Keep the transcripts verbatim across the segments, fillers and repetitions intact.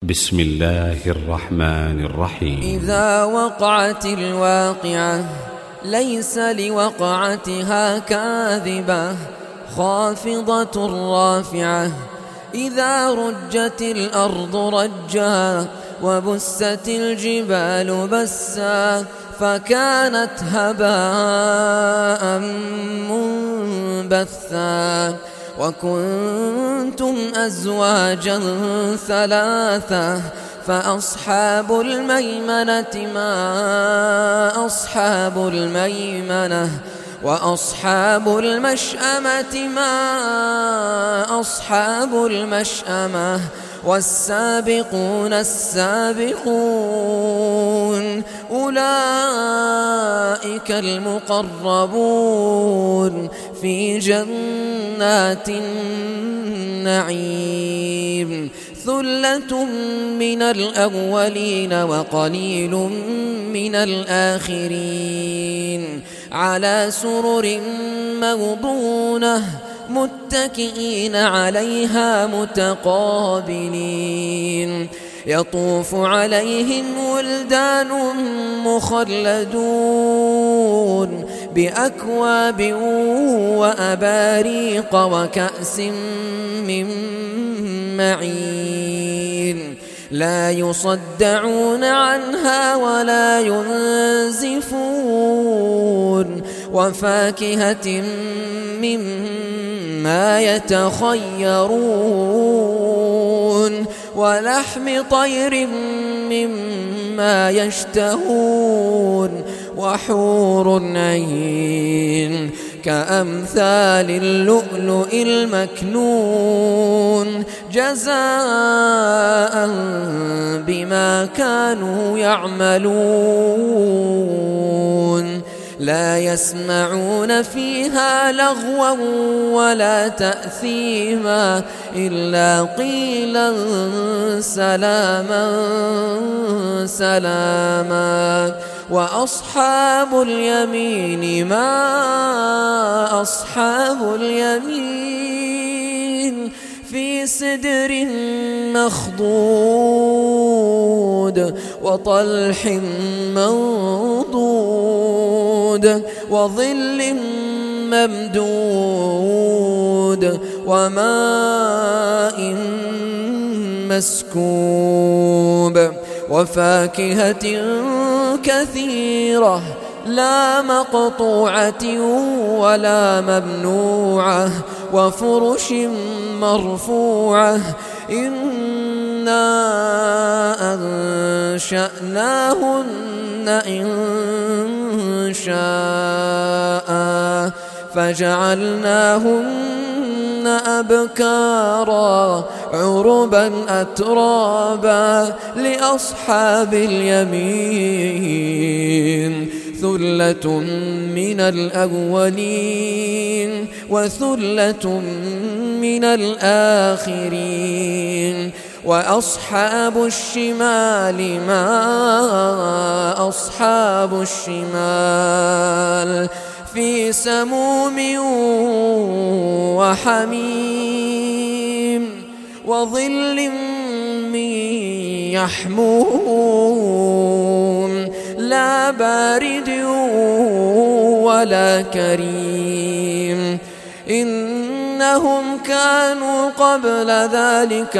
بسم الله الرحمن الرحيم. إذا وقعت الواقعة ليس لوقعتها كاذبة خافضة رافعة. إذا رجت الأرض رجا وبست الجبال بسا فكانت هباء منبثا وكنتم أزواجا ثلاثة فأصحاب الميمنة ما أصحاب الميمنة وأصحاب المشأمة ما أصحاب المشأمة والسابقون السابقون أولئك المقربون في جنات النعيم. ثلة من الأولين وقليل من الآخرين على سرر موضونة متكئين عليها متقابلين. يطوف عليهم ولدان مخلدون بأكواب وأباريق وكأس من معين لا يصدعون عنها ولا ينزفون وفاكهة مما يتخيرون ولحم طير مما يشتهون وحور عين كأمثال اللؤلؤ المكنون جزاء بما كانوا يعملون. لا يسمعون فيها لغوا ولا تأثيما إلا قيلا سلاما سلاما. وأصحاب اليمين ما أصحاب اليمين في سدر مخضود وطلح منضود وظل ممدود وماء مسكوب وفاكهة كثيرة لا مقطوعة ولا ممنوعة وفرش مرفوعة. إنا أنشأناهن إن شاء فجعلناهن أبكارا عربا أترابا لأصحاب اليمين ثلة من الأولين وثلة من الآخرين. وأصحاب الشمال ما أصحاب الشمال في سموم وحميم وظل من يحموم لا بارد ولا كريم. إنهم كانوا قبل ذلك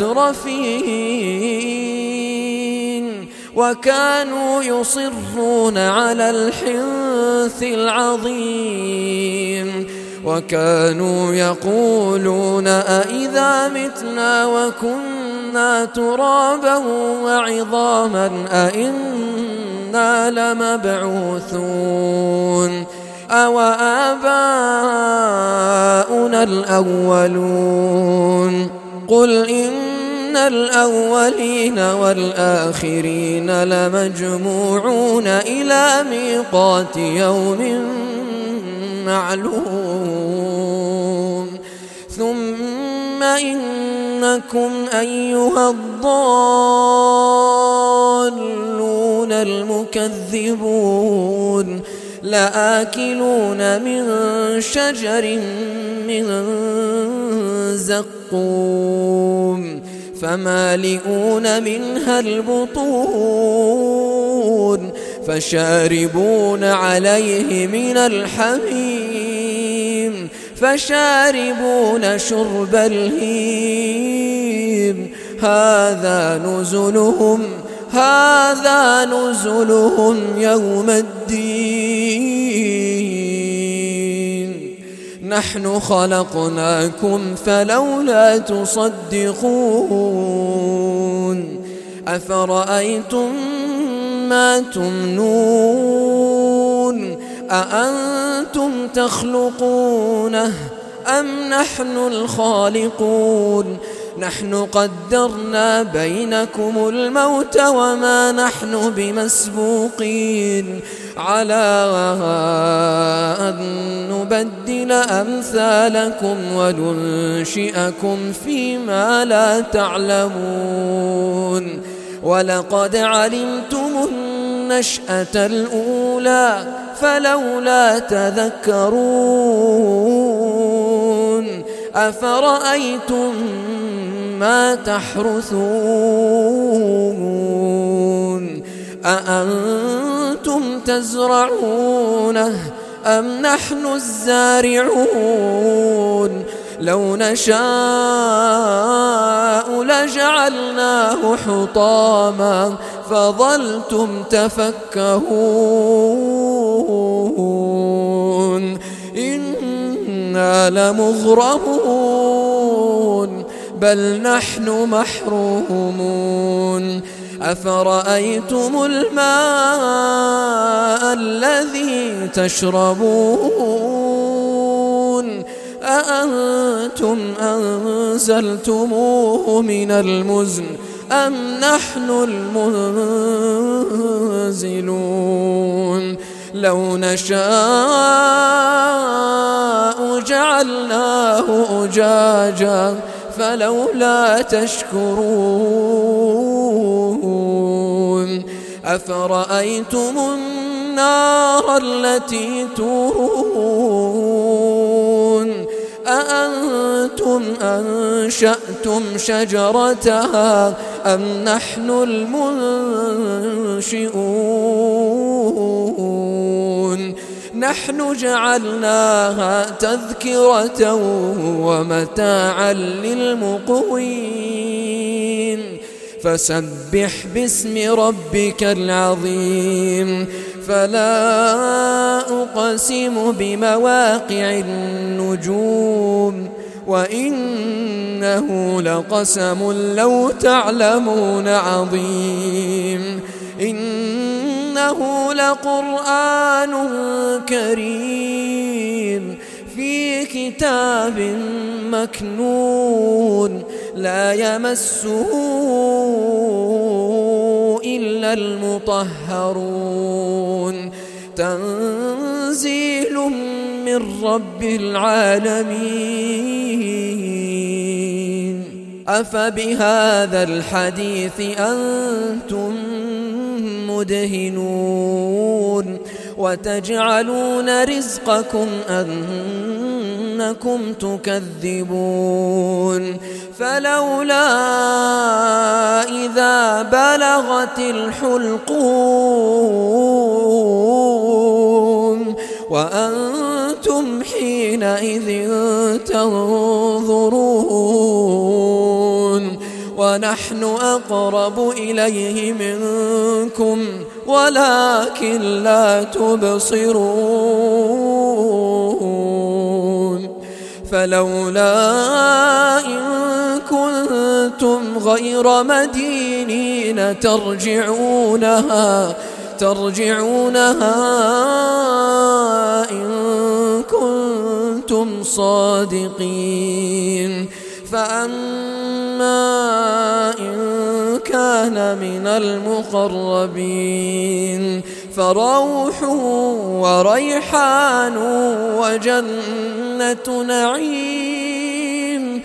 مترفين وكانوا يصرون على الحنث العظيم وكانوا يقولون أئذا متنا وكنا ترابا وعظاما أئنا لمبعوثون أو آباؤنا الأولون. قل إن الأولين والآخرين لمجموعون إلى ميقات يوم معلوم. ثم إنكم أيها الضالون المكذبون لآكلون من شجر من زقوم فمالئون منها البطون فشاربون عليه من الحميم فشاربون شرب الهيم هذا نزلهم هذا نزلهم يوم الدين نحن خلقناكم فلولا تصدقون أفرأيتم ما تمنون أأنتم تخلقونه أم نحن الخالقون نحن قدرنا بينكم الموت وما نحن بمسبوقين على أن نبدل أمثالكم وننشئكم فيما لا تعلمون ولقد علمتم النشأة الأولى فلولا تذكرون أفرأيتم ما تحرثون أأنتم تزرعونه أم نحن الزارعون لو نشاء لجعلناه حطاما فظلتم تفكهون إنا لمغرمون بل نحن محرومون أفرأيتم الماء الذي تشربون أأنتم أنزلتموه من المزن أم نحن المنزلون لو نشاء جعلناه أجاجا فلولا تشكرون أفرأيتم النار التي تورون أأنتم أنشأتم شجرتها أم نحن المنشئون نحن جعلناها تذكرة ومتاعا للمقوين فسبح باسم ربك العظيم فلا أقسم بمواقع النجوم وإنه لقسم لو تعلمون عظيم إنه لقرآن كريم في كتاب مكنون لا يمسه إلا المطهرون تنزيل من رب العالمين أفبهذا الحديث أنتم مدهنون وتجعلون رزقكم أنكم تكذبون فلولا إذا بلغت الحلقوم وأنتم حينئذ تنظرون ونحن أقرب إليه منكم ولكن لا تبصرون فلولا إن كنتم غير مدينين ترجعونها ترجعونها إن كنتم صادقين فأما إن كان من المقربين فروح وريحان وجنة نعيم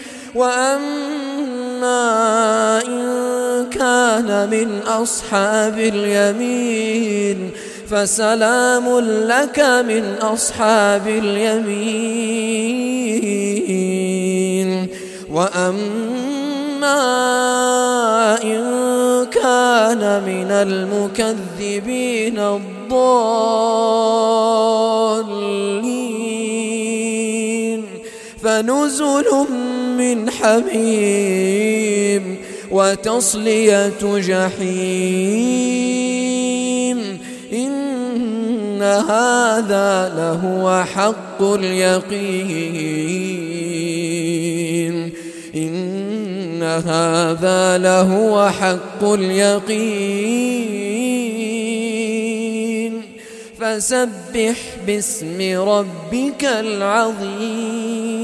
وأما إن كان من أصحاب اليمين فسلام لك من أصحاب اليمين وأما إن كان من المكذبين الضالين فنزل من حميم وتصلية جحيم إن هذا لهو حق اليقين إن هذا لهو حق اليقين فسبح باسم ربك العظيم.